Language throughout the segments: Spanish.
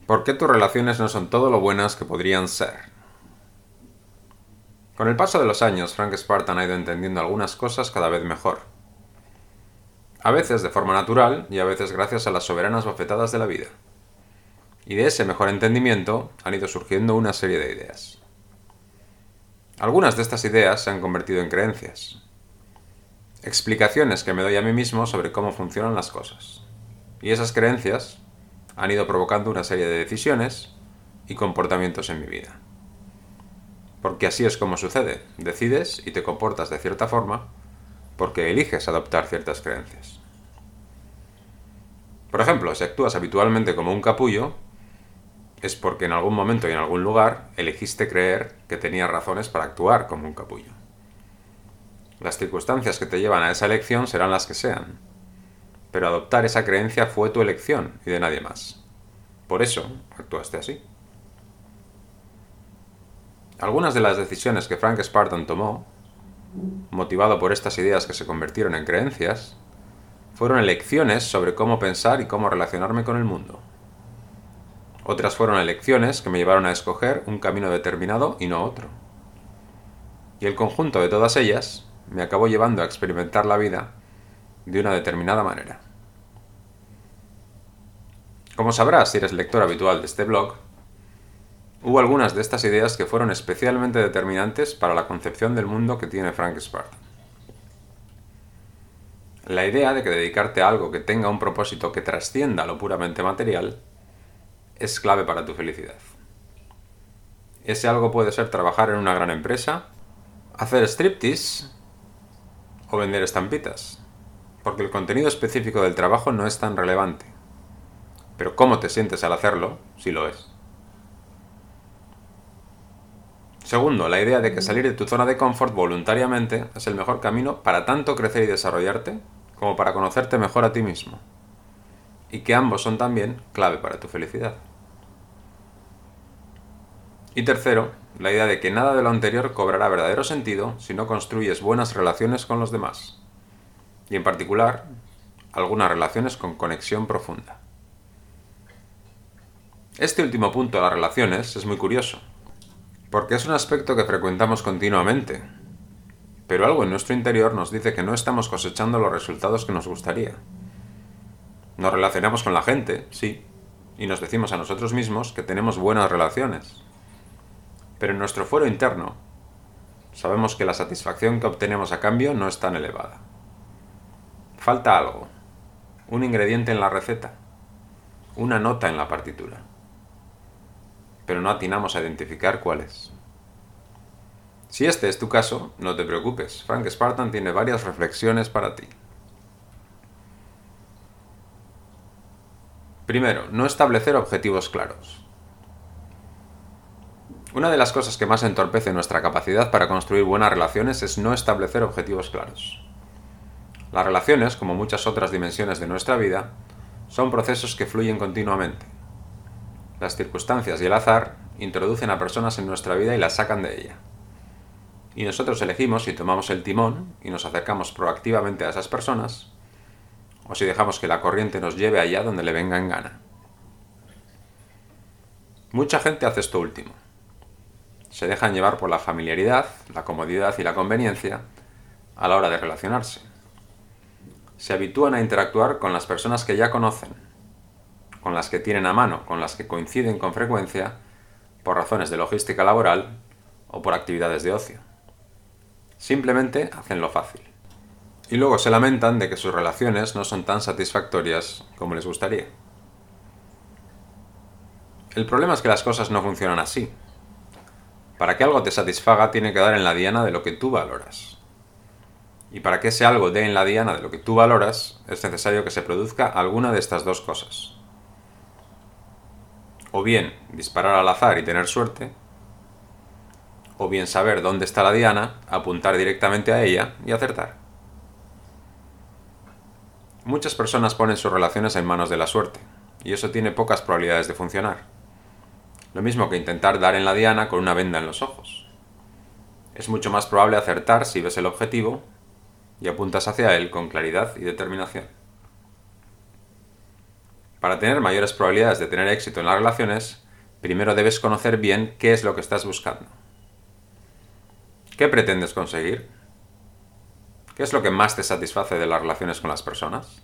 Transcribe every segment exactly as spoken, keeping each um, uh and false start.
¿Por qué tus relaciones no son todo lo buenas que podrían ser? Con el paso de los años, Frank Spartan ha ido entendiendo algunas cosas cada vez mejor. A veces de forma natural y a veces gracias a las soberanas bofetadas de la vida. Y de ese mejor entendimiento han ido surgiendo una serie de ideas. Algunas de estas ideas se han convertido en creencias. Explicaciones que me doy a mí mismo sobre cómo funcionan las cosas. Y esas creencias han ido provocando una serie de decisiones y comportamientos en mi vida. Porque así es como sucede. Decides y te comportas de cierta forma porque eliges adoptar ciertas creencias. Por ejemplo, si actúas habitualmente como un capullo, es porque en algún momento y en algún lugar elegiste creer que tenías razones para actuar como un capullo. Las circunstancias que te llevan a esa elección serán las que sean, pero adoptar esa creencia fue tu elección y de nadie más. Por eso actuaste así. Algunas de las decisiones que Frank Spartan tomó, motivado por estas ideas que se convirtieron en creencias, fueron elecciones sobre cómo pensar y cómo relacionarme con el mundo. Otras fueron elecciones que me llevaron a escoger un camino determinado y no otro. Y el conjunto de todas ellas me acabó llevando a experimentar la vida de una determinada manera. Como sabrás si eres lector habitual de este blog, hubo algunas de estas ideas que fueron especialmente determinantes para la concepción del mundo que tiene Frank Spartan. La idea de que dedicarte a algo que tenga un propósito que trascienda lo puramente material es clave para tu felicidad. Ese algo puede ser trabajar en una gran empresa, hacer striptease o vender estampitas, porque el contenido específico del trabajo no es tan relevante, pero cómo te sientes al hacerlo, sí lo es. Segundo, la idea de que salir de tu zona de confort voluntariamente es el mejor camino para tanto crecer y desarrollarte como para conocerte mejor a ti mismo, y que ambos son también clave para tu felicidad. Y tercero, la idea de que nada de lo anterior cobrará verdadero sentido si no construyes buenas relaciones con los demás, y en particular, algunas relaciones con conexión profunda. Este último punto de las relaciones es muy curioso, porque es un aspecto que frecuentamos continuamente, pero algo en nuestro interior nos dice que no estamos cosechando los resultados que nos gustaría. Nos relacionamos con la gente, sí, y nos decimos a nosotros mismos que tenemos buenas relaciones. Pero en nuestro fuero interno, sabemos que la satisfacción que obtenemos a cambio no es tan elevada. Falta algo, un ingrediente en la receta, una nota en la partitura. Pero no atinamos a identificar cuál es. Si este es tu caso, no te preocupes, Frank Spartan tiene varias reflexiones para ti. Primero, no establecer objetivos claros. Una de las cosas que más entorpece nuestra capacidad para construir buenas relaciones es no establecer objetivos claros. Las relaciones, como muchas otras dimensiones de nuestra vida, son procesos que fluyen continuamente. Las circunstancias y el azar introducen a personas en nuestra vida y las sacan de ella. Y nosotros elegimos si tomamos el timón y nos acercamos proactivamente a esas personas, o si dejamos que la corriente nos lleve allá donde le venga en gana. Mucha gente hace esto último. Se dejan llevar por la familiaridad, la comodidad y la conveniencia a la hora de relacionarse. Se habitúan a interactuar con las personas que ya conocen, con las que tienen a mano, con las que coinciden con frecuencia, por razones de logística laboral o por actividades de ocio. Simplemente hacen lo fácil. Y luego se lamentan de que sus relaciones no son tan satisfactorias como les gustaría. El problema es que las cosas no funcionan así. Para que algo te satisfaga tiene que dar en la diana de lo que tú valoras. Y para que ese algo dé en la diana de lo que tú valoras, es necesario que se produzca alguna de estas dos cosas. O bien disparar al azar y tener suerte, o bien saber dónde está la diana, apuntar directamente a ella y acertar. Muchas personas ponen sus relaciones en manos de la suerte, y eso tiene pocas probabilidades de funcionar. Lo mismo que intentar dar en la diana con una venda en los ojos. Es mucho más probable acertar si ves el objetivo y apuntas hacia él con claridad y determinación. Para tener mayores probabilidades de tener éxito en las relaciones, primero debes conocer bien qué es lo que estás buscando. ¿Qué pretendes conseguir? ¿Qué es lo que más te satisface de las relaciones con las personas?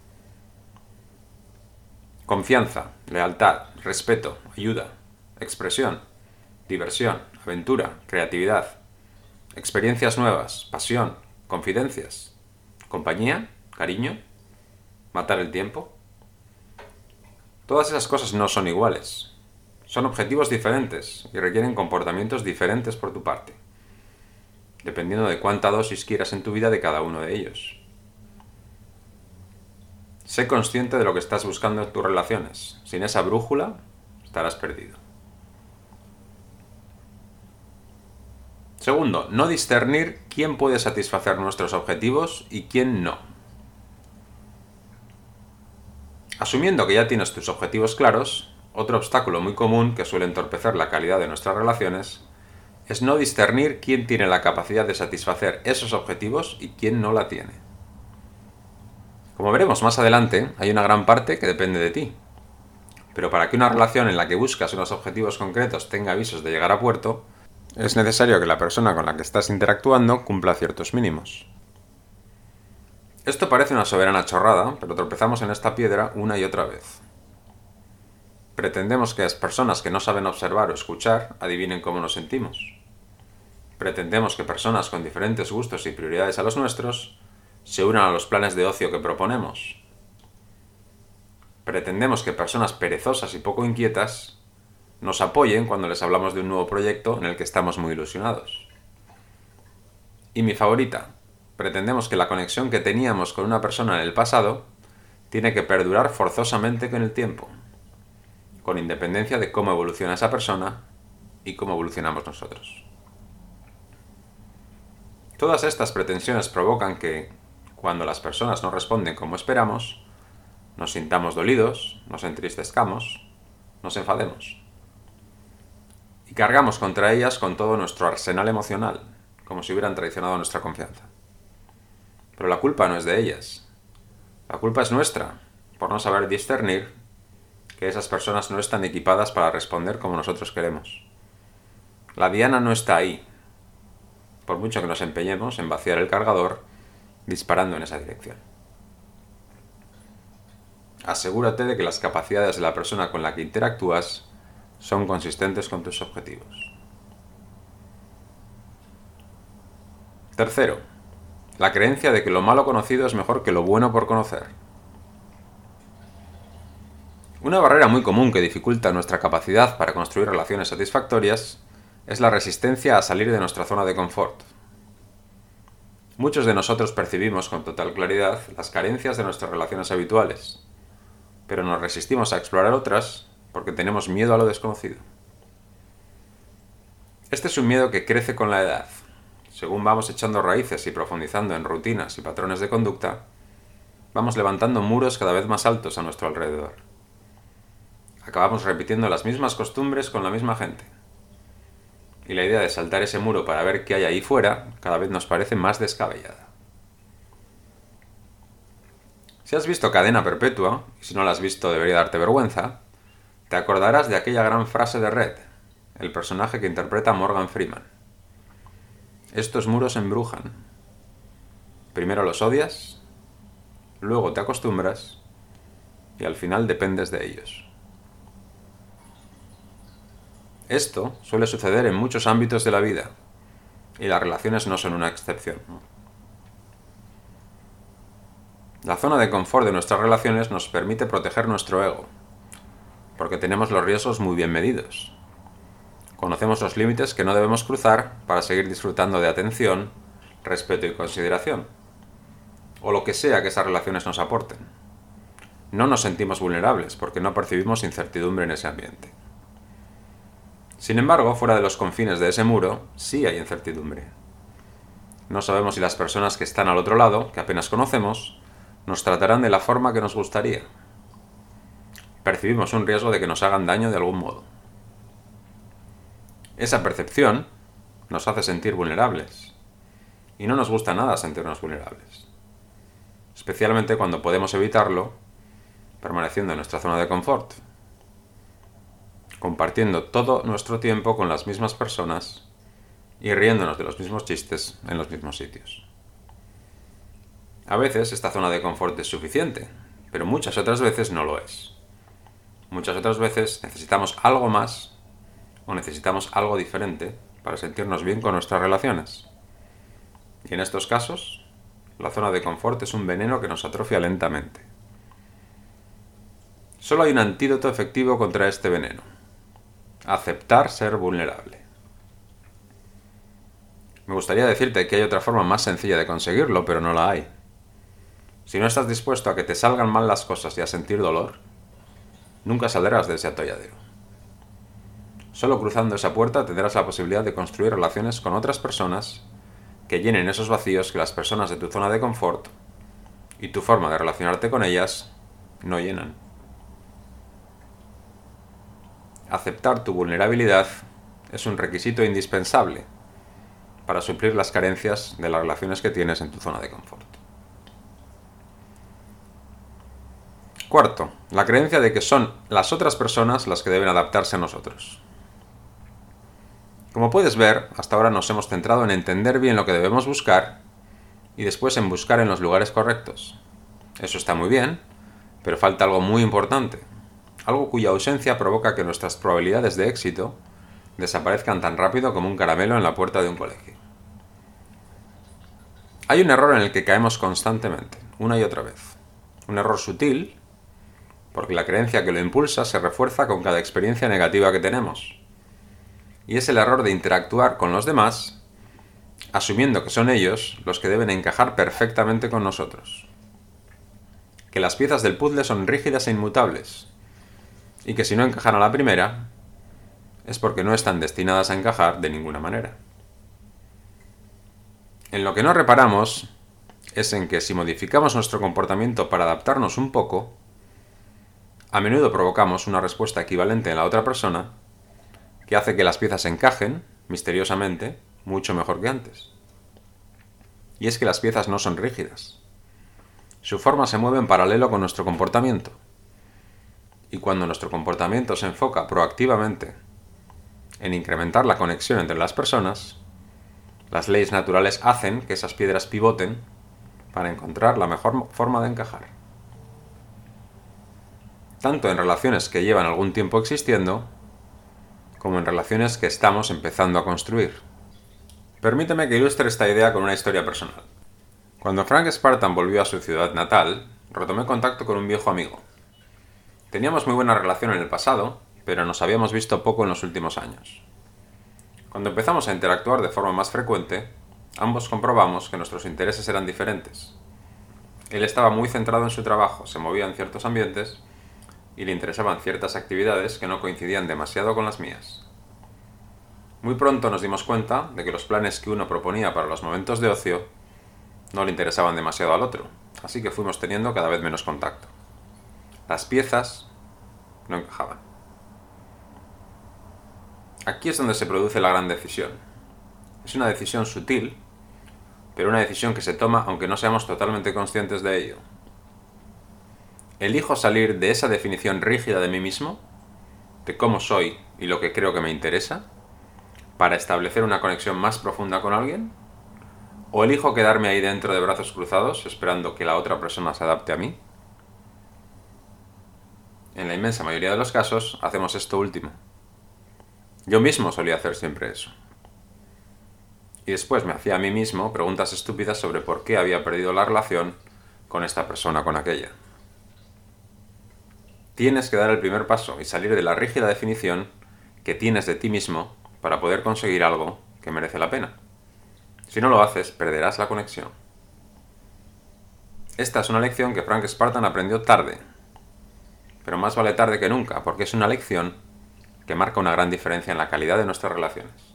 Confianza, lealtad, respeto, ayuda, expresión, diversión, aventura, creatividad, experiencias nuevas, pasión, confidencias, compañía, cariño, matar el tiempo. Todas esas cosas no son iguales. Son objetivos diferentes y requieren comportamientos diferentes por tu parte, dependiendo de cuánta dosis quieras en tu vida de cada uno de ellos. Sé consciente de lo que estás buscando en tus relaciones. Sin esa brújula, estarás perdido. Segundo, no discernir quién puede satisfacer nuestros objetivos y quién no. Asumiendo que ya tienes tus objetivos claros, otro obstáculo muy común que suele entorpecer la calidad de nuestras relaciones es no discernir quién tiene la capacidad de satisfacer esos objetivos y quién no la tiene. Como veremos más adelante, hay una gran parte que depende de ti. Pero para que una relación en la que buscas unos objetivos concretos tenga avisos de llegar a puerto, es necesario que la persona con la que estás interactuando cumpla ciertos mínimos. Esto parece una soberana chorrada, pero tropezamos en esta piedra una y otra vez. Pretendemos que las personas que no saben observar o escuchar adivinen cómo nos sentimos. Pretendemos que personas con diferentes gustos y prioridades a los nuestros se unan a los planes de ocio que proponemos. Pretendemos que personas perezosas y poco inquietas nos apoyen cuando les hablamos de un nuevo proyecto en el que estamos muy ilusionados. Y mi favorita, pretendemos que la conexión que teníamos con una persona en el pasado tiene que perdurar forzosamente con el tiempo, con independencia de cómo evoluciona esa persona y cómo evolucionamos nosotros. Todas estas pretensiones provocan que, cuando las personas no responden como esperamos, nos sintamos dolidos, nos entristezcamos, nos enfademos. Y cargamos contra ellas con todo nuestro arsenal emocional, como si hubieran traicionado nuestra confianza. Pero la culpa no es de ellas. La culpa es nuestra, por no saber discernir que esas personas no están equipadas para responder como nosotros queremos. La diana no está ahí, por mucho que nos empeñemos en vaciar el cargador disparando en esa dirección. Asegúrate de que las capacidades de la persona con la que interactúas son consistentes con tus objetivos. Tercero, la creencia de que lo malo conocido es mejor que lo bueno por conocer. Una barrera muy común que dificulta nuestra capacidad para construir relaciones satisfactorias es la resistencia a salir de nuestra zona de confort. Muchos de nosotros percibimos con total claridad las carencias de nuestras relaciones habituales, pero nos resistimos a explorar otras porque tenemos miedo a lo desconocido. Este es un miedo que crece con la edad. Según vamos echando raíces y profundizando en rutinas y patrones de conducta, vamos levantando muros cada vez más altos a nuestro alrededor. Acabamos repitiendo las mismas costumbres con la misma gente. Y la idea de saltar ese muro para ver qué hay ahí fuera cada vez nos parece más descabellada. Si has visto Cadena Perpetua, y si no la has visto debería darte vergüenza, te acordarás de aquella gran frase de Red, el personaje que interpreta Morgan Freeman. Estos muros embrujan. Primero los odias, luego te acostumbras y al final dependes de ellos. Esto suele suceder en muchos ámbitos de la vida, y las relaciones no son una excepción. La zona de confort de nuestras relaciones nos permite proteger nuestro ego, porque tenemos los riesgos muy bien medidos. Conocemos los límites que no debemos cruzar para seguir disfrutando de atención, respeto y consideración, o lo que sea que esas relaciones nos aporten. No nos sentimos vulnerables porque no percibimos incertidumbre en ese ambiente. Sin embargo, fuera de los confines de ese muro, sí hay incertidumbre. No sabemos si las personas que están al otro lado, que apenas conocemos, nos tratarán de la forma que nos gustaría. Percibimos un riesgo de que nos hagan daño de algún modo. Esa percepción nos hace sentir vulnerables, y no nos gusta nada sentirnos vulnerables, especialmente cuando podemos evitarlo permaneciendo en nuestra zona de confort, compartiendo todo nuestro tiempo con las mismas personas y riéndonos de los mismos chistes en los mismos sitios. A veces esta zona de confort es suficiente, pero muchas otras veces no lo es. Muchas otras veces necesitamos algo más o necesitamos algo diferente para sentirnos bien con nuestras relaciones. Y en estos casos, la zona de confort es un veneno que nos atrofia lentamente. Solo hay un antídoto efectivo contra este veneno: aceptar ser vulnerable. Me gustaría decirte que hay otra forma más sencilla de conseguirlo, pero no la hay. Si no estás dispuesto a que te salgan mal las cosas y a sentir dolor, nunca saldrás de ese atolladero. Solo cruzando esa puerta tendrás la posibilidad de construir relaciones con otras personas que llenen esos vacíos que las personas de tu zona de confort y tu forma de relacionarte con ellas no llenan. Aceptar tu vulnerabilidad es un requisito indispensable para suplir las carencias de las relaciones que tienes en tu zona de confort. Cuarto, la creencia de que son las otras personas las que deben adaptarse a nosotros. Como puedes ver, hasta ahora nos hemos centrado en entender bien lo que debemos buscar y después en buscar en los lugares correctos. Eso está muy bien, pero falta algo muy importante, algo cuya ausencia provoca que nuestras probabilidades de éxito desaparezcan tan rápido como un caramelo en la puerta de un colegio. Hay un error en el que caemos constantemente, una y otra vez. Un error sutil, porque la creencia que lo impulsa se refuerza con cada experiencia negativa que tenemos. Y es el error de interactuar con los demás, asumiendo que son ellos los que deben encajar perfectamente con nosotros. Que las piezas del puzzle son rígidas e inmutables, y que si no encajan a la primera, es porque no están destinadas a encajar de ninguna manera. En lo que no reparamos es en que si modificamos nuestro comportamiento para adaptarnos un poco, a menudo provocamos una respuesta equivalente en la otra persona que hace que las piezas encajen, misteriosamente, mucho mejor que antes. Y es que las piezas no son rígidas. Su forma se mueve en paralelo con nuestro comportamiento. Y cuando nuestro comportamiento se enfoca proactivamente en incrementar la conexión entre las personas, las leyes naturales hacen que esas piedras pivoten para encontrar la mejor forma de encajar. Tanto en relaciones que llevan algún tiempo existiendo, como en relaciones que estamos empezando a construir. Permíteme que ilustre esta idea con una historia personal. Cuando Frank Spartan volvió a su ciudad natal, retomé contacto con un viejo amigo. Teníamos muy buena relación en el pasado, pero nos habíamos visto poco en los últimos años. Cuando empezamos a interactuar de forma más frecuente, ambos comprobamos que nuestros intereses eran diferentes. Él estaba muy centrado en su trabajo, se movía en ciertos ambientes y le interesaban ciertas actividades que no coincidían demasiado con las mías. Muy pronto nos dimos cuenta de que los planes que uno proponía para los momentos de ocio no le interesaban demasiado al otro, así que fuimos teniendo cada vez menos contacto. Las piezas no encajaban. Aquí es donde se produce la gran decisión. Es una decisión sutil, pero una decisión que se toma aunque no seamos totalmente conscientes de ello. ¿Elijo salir de esa definición rígida de mí mismo, de cómo soy y lo que creo que me interesa, para establecer una conexión más profunda con alguien? ¿O elijo quedarme ahí dentro de brazos cruzados esperando que la otra persona se adapte a mí? En la inmensa mayoría de los casos hacemos esto último. Yo mismo solía hacer siempre eso. Y después me hacía a mí mismo preguntas estúpidas sobre por qué había perdido la relación con esta persona o con aquella. Tienes que dar el primer paso y salir de la rígida definición que tienes de ti mismo para poder conseguir algo que merece la pena. Si no lo haces, perderás la conexión. Esta es una lección que Frank Spartan aprendió tarde, pero más vale tarde que nunca, porque es una lección que marca una gran diferencia en la calidad de nuestras relaciones.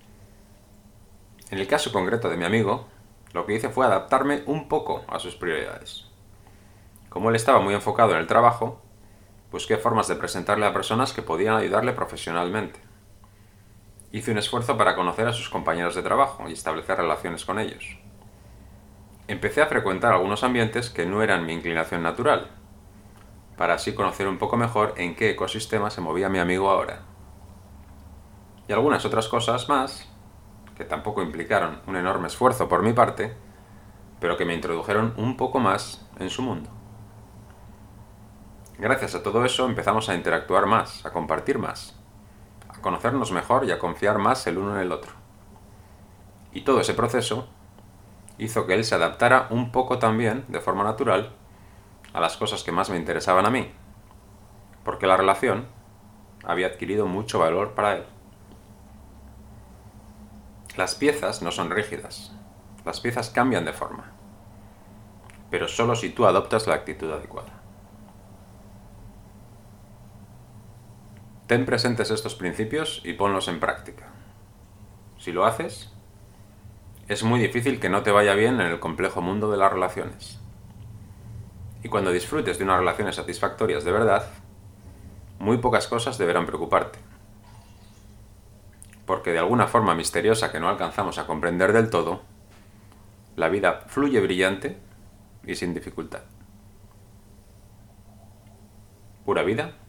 En el caso concreto de mi amigo, lo que hice fue adaptarme un poco a sus prioridades. Como él estaba muy enfocado en el trabajo, busqué formas de presentarle a personas que podían ayudarle profesionalmente. Hice un esfuerzo para conocer a sus compañeros de trabajo y establecer relaciones con ellos. Empecé a frecuentar algunos ambientes que no eran mi inclinación natural, para así conocer un poco mejor en qué ecosistema se movía mi amigo ahora. Y algunas otras cosas más, que tampoco implicaron un enorme esfuerzo por mi parte, pero que me introdujeron un poco más en su mundo. Gracias a todo eso empezamos a interactuar más, a compartir más, a conocernos mejor y a confiar más el uno en el otro. Y todo ese proceso hizo que él se adaptara un poco también, de forma natural, a las cosas que más me interesaban a mí, porque la relación había adquirido mucho valor para él. Las piezas no son rígidas, las piezas cambian de forma, pero solo si tú adoptas la actitud adecuada. Ten presentes estos principios y ponlos en práctica. Si lo haces, es muy difícil que no te vaya bien en el complejo mundo de las relaciones. Y cuando disfrutes de unas relaciones satisfactorias de verdad, muy pocas cosas deberán preocuparte. Porque de alguna forma misteriosa que no alcanzamos a comprender del todo, la vida fluye brillante y sin dificultad. Pura vida